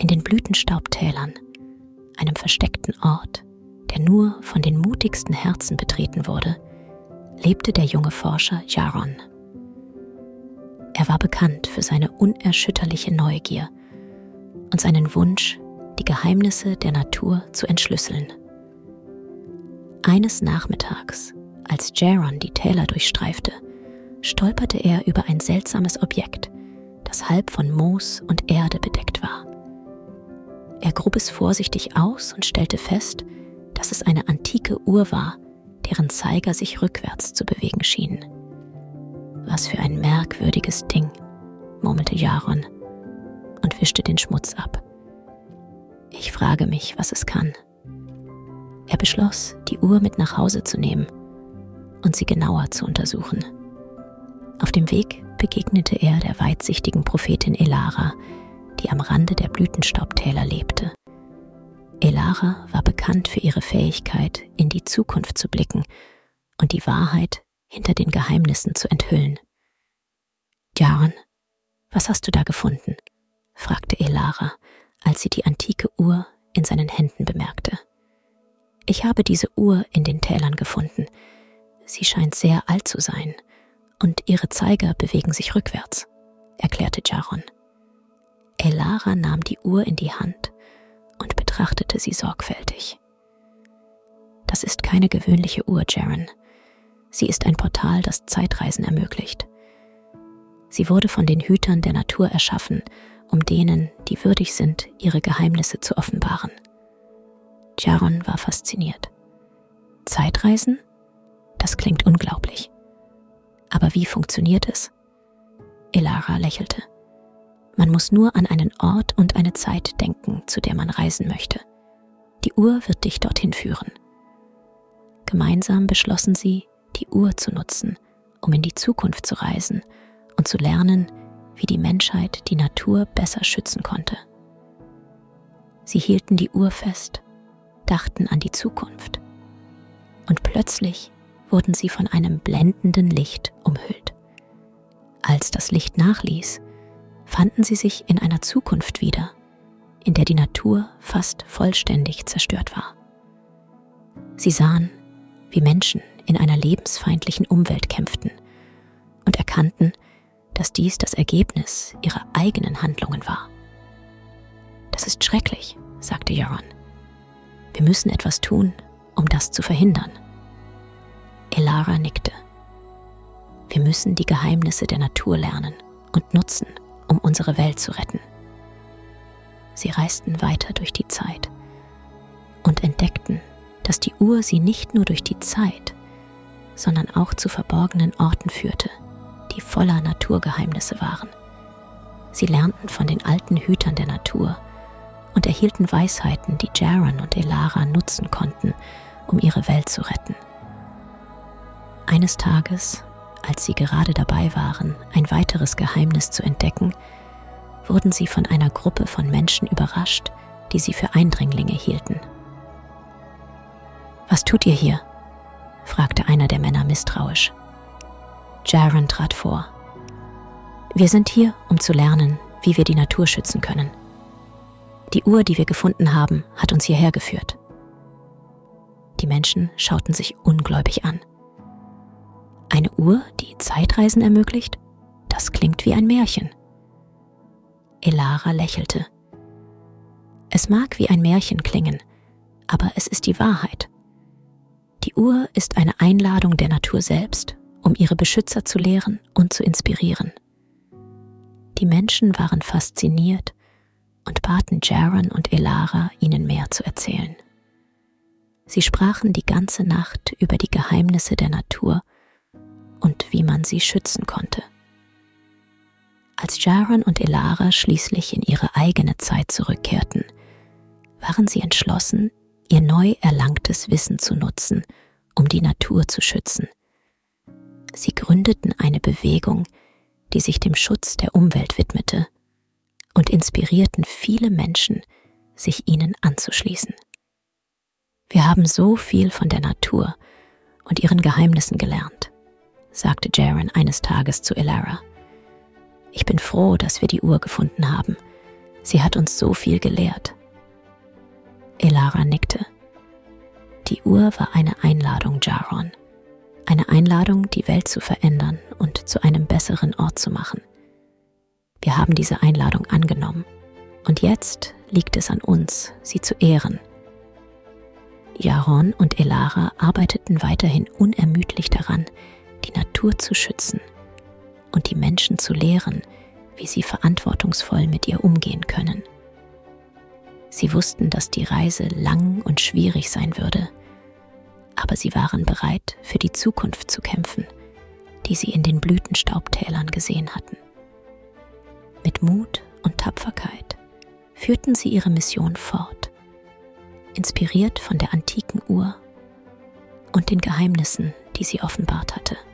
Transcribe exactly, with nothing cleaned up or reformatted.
In den Blütenstaubtälern, einem versteckten Ort, der nur von den mutigsten Herzen betreten wurde, lebte der junge Forscher Jaron. Er war bekannt für seine unerschütterliche Neugier und seinen Wunsch, die Geheimnisse der Natur zu entschlüsseln. Eines Nachmittags, als Jaron die Täler durchstreifte, stolperte er über ein seltsames Objekt, das halb von Moos und Erde bedeckt war. Er grub es vorsichtig aus und stellte fest, dass es eine antike Uhr war, deren Zeiger sich rückwärts zu bewegen schienen. »Was für ein merkwürdiges Ding«, murmelte Jaron und wischte den Schmutz ab. »Ich frage mich, was es kann.« Er beschloss, die Uhr mit nach Hause zu nehmen und sie genauer zu untersuchen. Auf dem Weg begegnete er der weitsichtigen Prophetin Elara, die am Rande der Blütenstaubtäler lebte. Elara war bekannt für ihre Fähigkeit, in die Zukunft zu blicken und die Wahrheit hinter den Geheimnissen zu enthüllen. »Jaron, was hast du da gefunden?« fragte Elara, als sie die antike Uhr in seinen Händen bemerkte. »Ich habe diese Uhr in den Tälern gefunden. Sie scheint sehr alt zu sein und ihre Zeiger bewegen sich rückwärts«, erklärte Jaron. Elara nahm die Uhr in die Hand und betrachtete sie sorgfältig. »Das ist keine gewöhnliche Uhr, Jaron. Sie ist ein Portal, das Zeitreisen ermöglicht. Sie wurde von den Hütern der Natur erschaffen, um denen, die würdig sind, ihre Geheimnisse zu offenbaren.« Jaron war fasziniert. »Zeitreisen? Das klingt unglaublich. Aber wie funktioniert es?« Elara lächelte. »Man muss nur an einen Ort und eine Zeit denken, zu der man reisen möchte. Die Uhr wird dich dorthin führen.« Gemeinsam beschlossen sie, die Uhr zu nutzen, um in die Zukunft zu reisen und zu lernen, wie die Menschheit die Natur besser schützen konnte. Sie hielten die Uhr fest, dachten an die Zukunft und plötzlich wurden sie von einem blendenden Licht umhüllt. Als das Licht nachließ, fanden sie sich in einer Zukunft wieder, in der die Natur fast vollständig zerstört war. Sie sahen, wie Menschen in einer lebensfeindlichen Umwelt kämpften und erkannten, dass dies das Ergebnis ihrer eigenen Handlungen war. »Das ist schrecklich«, sagte Jaron. »Wir müssen etwas tun, um das zu verhindern.« Elara nickte. »Wir müssen die Geheimnisse der Natur lernen und nutzen, um unsere Welt zu retten.« Sie reisten weiter durch die Zeit und entdeckten, dass die Uhr sie nicht nur durch die Zeit, sondern auch zu verborgenen Orten führte, die voller Naturgeheimnisse waren. Sie lernten von den alten Hütern der Natur und erhielten Weisheiten, die Jaron und Elara nutzen konnten, um ihre Welt zu retten. Eines Tages, als sie gerade dabei waren, ein weiteres Geheimnis zu entdecken, wurden sie von einer Gruppe von Menschen überrascht, die sie für Eindringlinge hielten. »Was tut ihr hier?« fragte einer der Männer misstrauisch. Jaron trat vor. »Wir sind hier, um zu lernen, wie wir die Natur schützen können. Die Uhr, die wir gefunden haben, hat uns hierher geführt.« Die Menschen schauten sich ungläubig an. »Eine Uhr, die Zeitreisen ermöglicht? Das klingt wie ein Märchen.« Elara lächelte. »Es mag wie ein Märchen klingen, aber es ist die Wahrheit. Die Uhr ist eine Einladung der Natur selbst, um ihre Beschützer zu lehren und zu inspirieren.« Die Menschen waren fasziniert und baten Jaron und Elara, ihnen mehr zu erzählen. Sie sprachen die ganze Nacht über die Geheimnisse der Natur und wie man sie schützen konnte. Als Jaron und Elara schließlich in ihre eigene Zeit zurückkehrten, waren sie entschlossen, ihr neu erlangtes Wissen zu nutzen, um die Natur zu schützen. Sie gründeten eine Bewegung, die sich dem Schutz der Umwelt widmete, und inspirierten viele Menschen, sich ihnen anzuschließen. »Wir haben so viel von der Natur und ihren Geheimnissen gelernt«, sagte Jaron eines Tages zu Elara. »Ich bin froh, dass wir die Uhr gefunden haben, Sie hat uns so viel gelehrt. Elara nickte. Die Uhr war eine Einladung, Jaron. Eine Einladung, die Welt zu verändern und zu einem besseren Ort zu machen. Wir haben diese Einladung angenommen. Und jetzt liegt es an uns, sie zu ehren. Jaron und Elara arbeiteten weiterhin unermüdlich daran, die Natur zu schützen und die Menschen zu lehren, wie sie verantwortungsvoll mit ihr umgehen können. Sie wussten, dass die Reise lang und schwierig sein würde, aber sie waren bereit, für die Zukunft zu kämpfen, die sie in den Blütenstaubtälern gesehen hatten. Mit Mut und Tapferkeit führten sie ihre Mission fort, inspiriert von der antiken Uhr und den Geheimnissen, die sie offenbart hatte.